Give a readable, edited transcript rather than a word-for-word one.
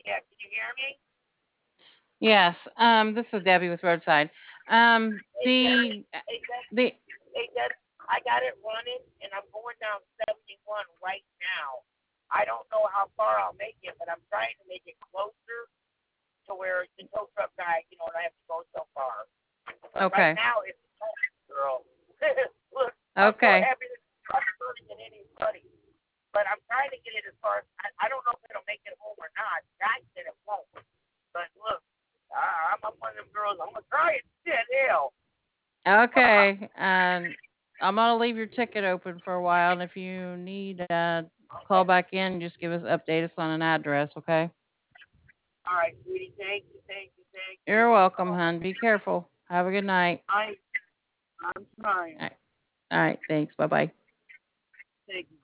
Yeah, can you hear me? Yes. This is Debbie with Roadside. Hey, Debbie. The Hey, Debbie. the Hey, Debbie. I got it running, and I'm going down 71 right now. I don't know how far I'll make it, but I'm trying to make it closer to where the tow truck guy, and I have to go so far. But right Okay. now, it's a girl. Look, I'm so Okay. happy that I'm turning it anybody. But I'm trying to get it as far as I don't know if it'll make it home or not. Guy said it won't. But look, I'm one of them girls. I'm gonna try it. Shit, hell. Okay. I'm gonna leave your ticket open for a while, and if you need call Okay. back in, just give us update us on an address. Okay. All right, sweetie. Thank you. Thank you. Thank You're you. welcome, hon. Be careful. Have a good night. I I'm trying. All right. All right. Thanks. Bye bye. Thank you.